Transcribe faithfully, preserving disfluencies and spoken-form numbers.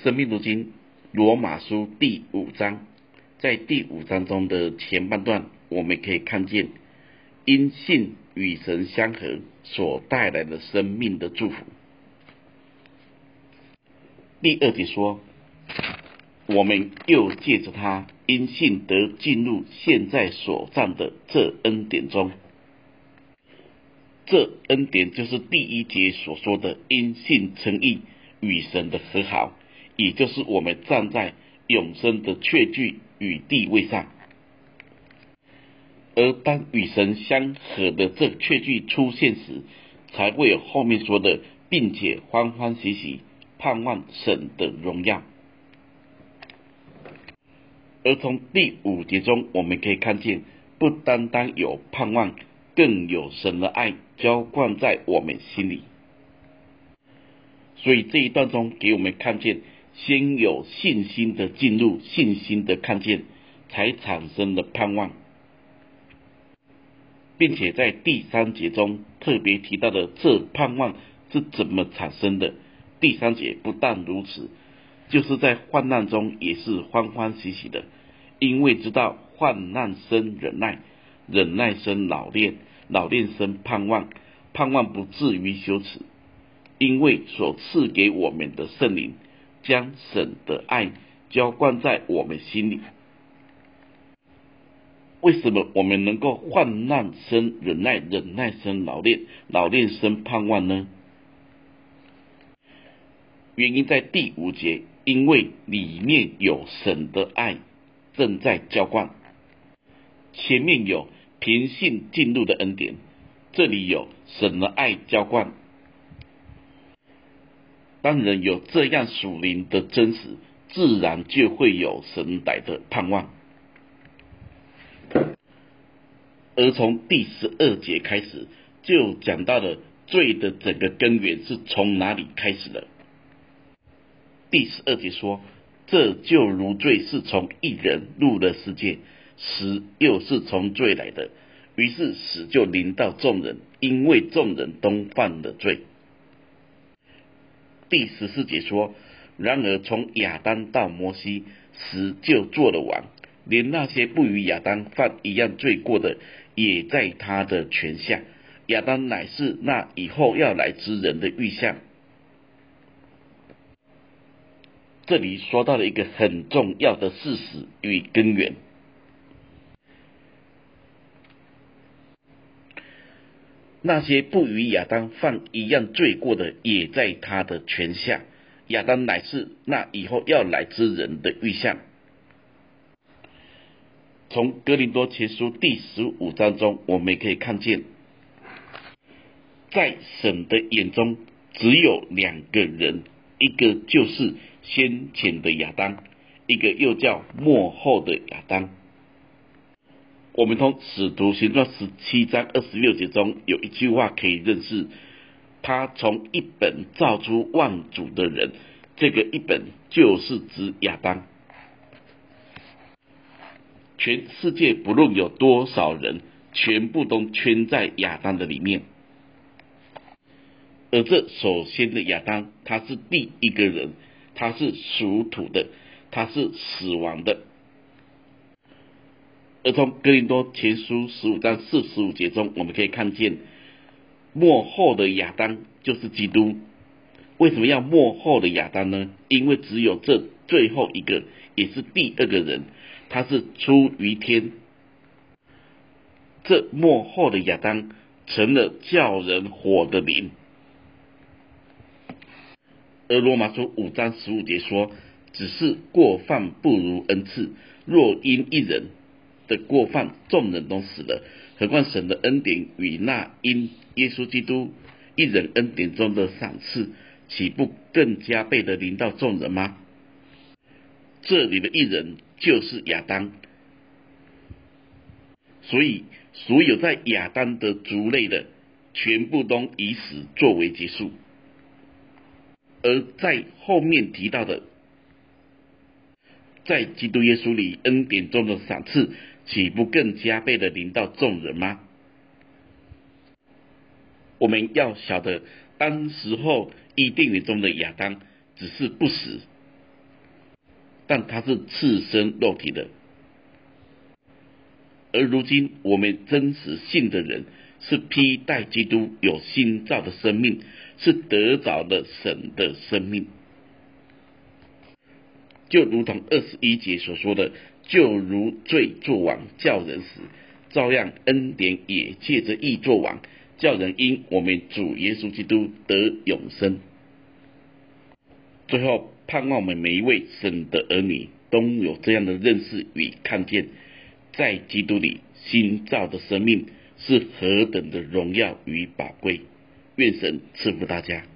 生命读经罗马书第五章，在第五章中的前半段，我们可以看见因信与神相合所带来的生命的祝福。第二节说，我们又借着他因信得进入现在所站的这恩典中。这恩典就是第一节所说的因信称义与神的和好，也就是我们站在永生的确据与地位上。而当与神相合的这确据出现时，才会有后面说的并且欢欢喜喜盼望神的荣耀。而从第五节中我们可以看见，不单单有盼望，更有神的爱浇灌在我们心里。所以这一段中给我们看见，先有信心的进入，信心的看见，才产生了盼望。并且在第三节中特别提到的这盼望是怎么产生的。第三节不但如此，就是在患难中也是欢欢喜喜的，因为知道患难生忍耐，忍耐生老练，老练生盼望，盼望不至于羞耻，因为所赐给我们的圣灵将神的爱浇灌在我们心里。为什么我们能够患难生忍耐，忍耐生老练，老练生盼望呢？原因在第五节，因为里面有神的爱正在浇灌，前面有凭信进入的恩典，这里有神的爱浇灌。当人有这样属灵的真实，自然就会有神来的盼望。而从第十二节开始，就讲到了罪的整个根源是从哪里开始的。第十二节说，这就如罪是从一人入了世界，死又是从罪来的，于是死就临到众人，因为众人都犯了罪。第十四节说，然而从亚当到摩西，死就做了王，连那些不与亚当犯一样罪过的，也在他的权下。亚当乃是那以后要来之人的预像。这里说到了一个很重要的事实与根源，那些不与亚当犯一样罪过的，也在他的权下。亚当乃是那以后要来之人的预像。从哥林多前书第十五章中，我们可以看见，在神的眼中只有两个人，一个就是先前的亚当，一个又叫末后的亚当。我们从使徒行传十七章二十六节中有一句话可以认识，他从一本造出万族的人，这个一本就是指亚当。全世界不论有多少人，全部都圈在亚当的里面。而这首先的亚当，他是第一个人，他是属土的，他是死亡的。而从哥林多前书十五章四十五节中，我们可以看见末后的亚当就是基督。为什么要末后的亚当呢？因为只有这最后一个，也是第二个人，他是出于天。这末后的亚当成了叫人活的灵。而罗马书五章十五节说，只是过犯不如恩赐，若因一人的过犯众人都死了，何况神的恩典与那因耶稣基督一人恩典中的赏赐，岂不更加倍的临到众人吗？这里的一人就是亚当，所以所有在亚当的族类的，全部都以死作为结束。而在后面提到的，在基督耶稣里恩典中的赏赐，岂不更加倍的临到众人吗？我们要晓得，当时候伊甸园中的亚当只是不死， 但他是赤身肉体的。而如今我们真实信的人，是披戴基督，有新造的生命，是得着了神的生命。就如同二十一节所说的，就如罪作王叫人死，照样恩典也借着义作王，叫人因我们主耶稣基督得永生。最后盼望我们每一位神的儿女都有这样的认识与看见，在基督里新造的生命是何等的荣耀与宝贵。愿神赐福大家。